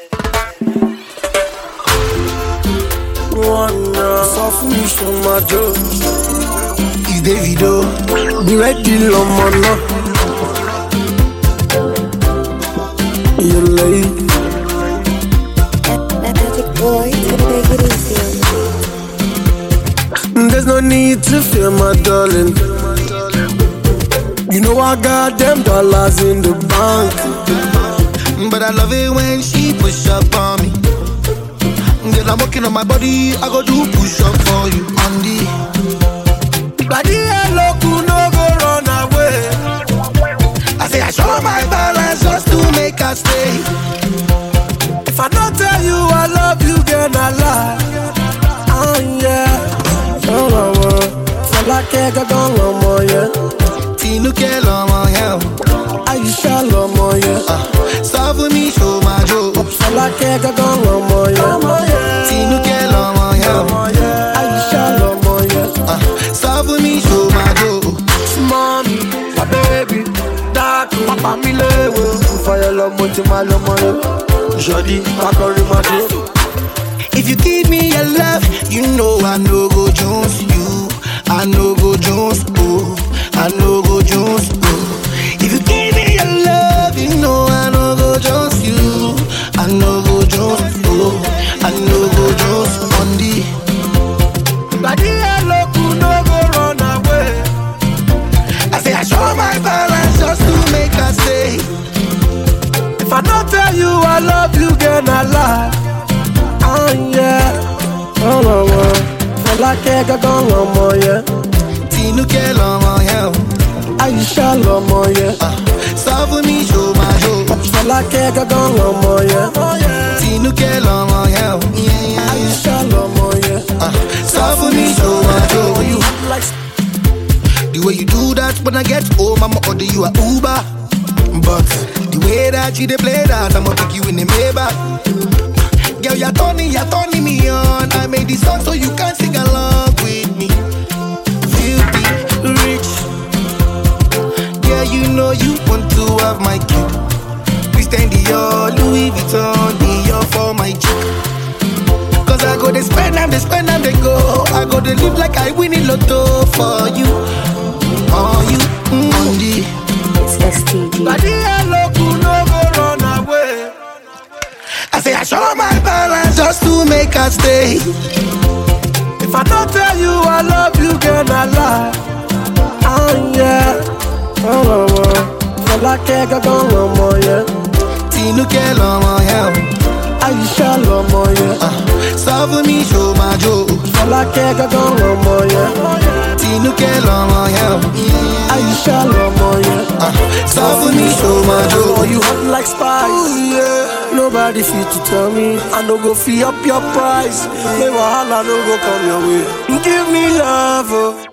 Só fumi chamado. It's Davido. Be ready, Lomano. You late. Magic boy, take it easy. There's no need to fear, my darling. You know I got them dollars in the bank. But I love it when she push up on me. Girl, I'm working on my body, I go do push up for you on the body hello, could no go run away. I say I show my balance just to make her stay. If I don't tell you I love you, girl, I lie. Oh yeah. Oh, so like I got on more, yeah. Tinuke lomo, yeah. Aisha lomo, yeah. Stop with me, show my joke. So like I got on more, yeah. Tinuke lomo, yeah. Aisha lomo, yeah. Stop with me, show my joke. Mommy, my baby, dark, papa mi lewe. Fire lomo, tima lomo, Jody, pakori mati. If you give me your love, you know I no go Jones. You, I no go Jones. Oh, I no go Jones. Oh. If you give me your love, you know I no go Jones. You, I no go Jones. Oh, I no go Jones. On the body hello, could no go run away. I say I show my balance just to make her stay. If I don't tell you I love you, girl, I lie. Oh yeah. Oh, so like I got on more, yeah. Tinuke lomo, yeah. Aisha lomo, yeah. Stop with me, show my joke. So like I got on more, yeah. Tinuke lomo, yeah. Aisha lomo, yeah. Stop with me, show my joke. You like The way you do that when I get home, I'ma order you a Uber. But the way that you dey play that, I'ma pick you in the Maybach. Girl, you're turning me on. I made this song so you can sing along with me. Filthy rich. Yeah, you know you want to have my kid. Christian Dior, Louis Vuitton, Dior for my chick. Cause I go they spend them, they go. I go they live like I win in lotto for you. On you, on the It's STG. body hello, could no go run away. I say I show my balance just to make her stay. If I don't tell you I love you, girl, I lie. Oh yeah. Oh, so like I got on more, yeah. Tinuke lomo, yeah. Aisha lomo, yeah. Stop with me, show my joke. So like I got on more, yeah. Tinuke lomo, yeah. Aisha lomo, yeah. Stop with me, show my Oh, joke. you hot like spice. Ooh, yeah. Nobody fit to tell me. I no go fee up your price. May wahala no go come your way. Give me love, oh.